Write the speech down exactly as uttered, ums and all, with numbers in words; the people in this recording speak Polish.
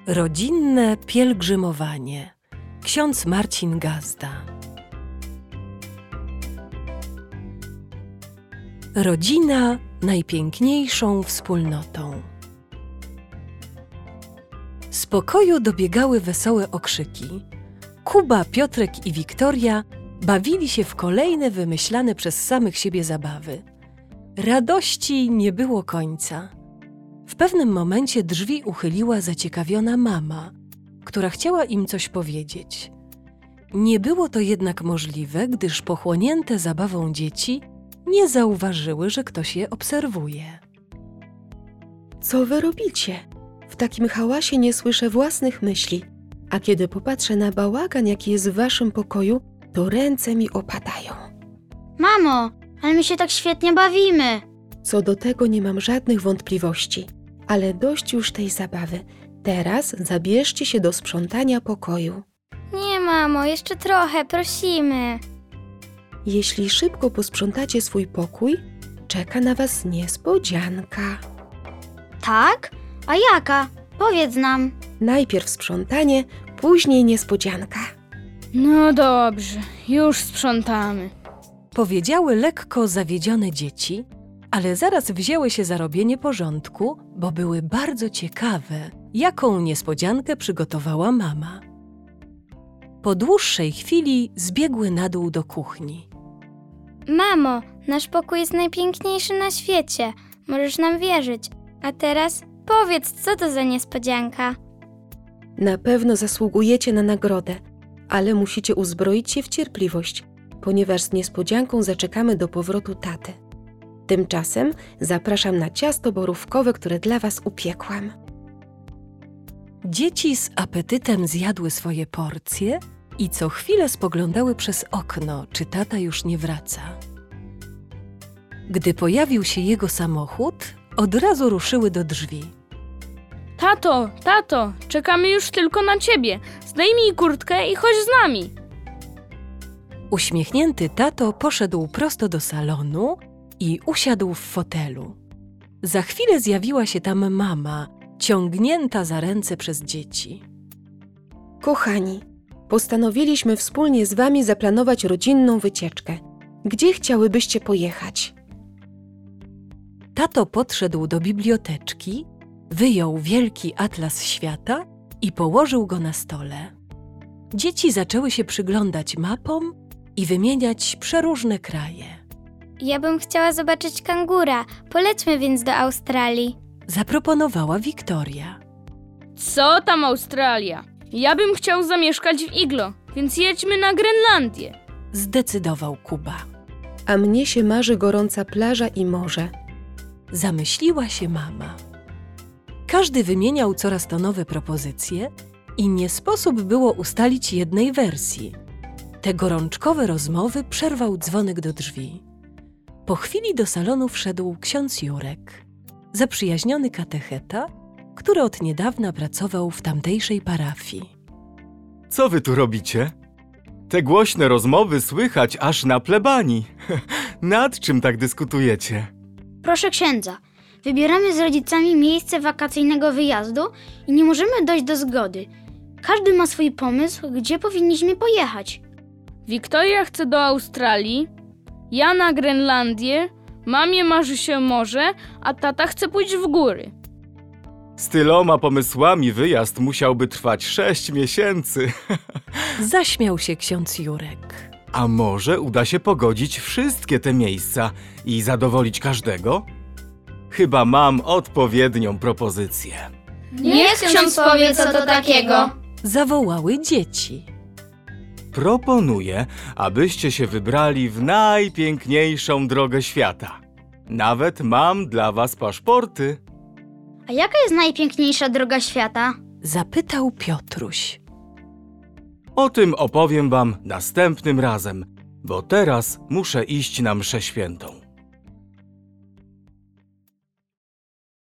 Rodzinne pielgrzymowanie. Ksiądz Marcin Gazda. Rodzina najpiękniejszą wspólnotą. Z pokoju dobiegały wesołe okrzyki. Kuba, Piotrek i Wiktoria bawili się w kolejne wymyślane przez samych siebie zabawy. Radości nie było końca. W pewnym momencie drzwi uchyliła zaciekawiona mama, która chciała im coś powiedzieć. Nie było to jednak możliwe, gdyż pochłonięte zabawą dzieci nie zauważyły, że ktoś je obserwuje. Co wy robicie? W takim hałasie nie słyszę własnych myśli, a kiedy popatrzę na bałagan, jaki jest w waszym pokoju, to ręce mi opadają. Mamo, ale my się tak świetnie bawimy. Co do tego nie mam żadnych wątpliwości, ale dość już tej zabawy. Teraz zabierzcie się do sprzątania pokoju. Nie, mamo, jeszcze trochę, prosimy. Jeśli szybko posprzątacie swój pokój, czeka na was niespodzianka. Tak? A jaka? Powiedz nam. Najpierw sprzątanie, później niespodzianka. No dobrze, już sprzątamy. Powiedziały lekko zawiedzione dzieci, ale zaraz wzięły się za robienie porządku, bo były bardzo ciekawe, jaką niespodziankę przygotowała mama. Po dłuższej chwili zbiegły na dół do kuchni. Mamo, nasz pokój jest najpiękniejszy na świecie. Możesz nam wierzyć. A teraz powiedz, co to za niespodzianka? Na pewno zasługujecie na nagrodę, ale musicie uzbroić się w cierpliwość, ponieważ z niespodzianką zaczekamy do powrotu taty. Tymczasem zapraszam na ciasto borówkowe, które dla was upiekłam. Dzieci z apetytem zjadły swoje porcje i co chwilę spoglądały przez okno, czy tata już nie wraca. Gdy pojawił się jego samochód, od razu ruszyły do drzwi. Tato, tato, czekamy już tylko na ciebie. Zdejmij kurtkę i chodź z nami. Uśmiechnięty tato poszedł prosto do salonu i usiadł w fotelu. Za chwilę zjawiła się tam mama, ciągnięta za ręce przez dzieci. Kochani, postanowiliśmy wspólnie z wami zaplanować rodzinną wycieczkę. Gdzie chciałybyście pojechać? Tato podszedł do biblioteczki, wyjął wielki atlas świata i położył go na stole. Dzieci zaczęły się przyglądać mapom i wymieniać przeróżne kraje. Ja bym chciała zobaczyć kangura. Polećmy więc do Australii. Zaproponowała Wiktoria. Co tam Australia? Ja bym chciał zamieszkać w iglo, więc jedźmy na Grenlandię. Zdecydował Kuba. A mnie się marzy gorąca plaża i morze. Zamyśliła się mama. Każdy wymieniał coraz to nowe propozycje i nie sposób było ustalić jednej wersji. Te gorączkowe rozmowy przerwał dzwonek do drzwi. Po chwili do salonu wszedł ksiądz Jurek, zaprzyjaźniony katecheta, który od niedawna pracował w tamtejszej parafii. Co wy tu robicie? Te głośne rozmowy słychać aż na plebanii. Nad czym tak dyskutujecie? Proszę księdza, wybieramy z rodzicami miejsce wakacyjnego wyjazdu i nie możemy dojść do zgody. Każdy ma swój pomysł, gdzie powinniśmy pojechać. Wiktoria chce do Australii, ja na Grenlandię, mamie marzy się morze, a tata chce pójść w góry. Z tyloma pomysłami wyjazd musiałby trwać sześć miesięcy. Zaśmiał się ksiądz Jurek. A może uda się pogodzić wszystkie te miejsca i zadowolić każdego? Chyba mam odpowiednią propozycję. Niech ksiądz powie, co to takiego. Zawołały dzieci. Proponuję, abyście się wybrali w najpiękniejszą drogę świata. Nawet mam dla was paszporty. A jaka jest najpiękniejsza droga świata? Zapytał Piotruś. O tym opowiem wam następnym razem, bo teraz muszę iść na mszę świętą.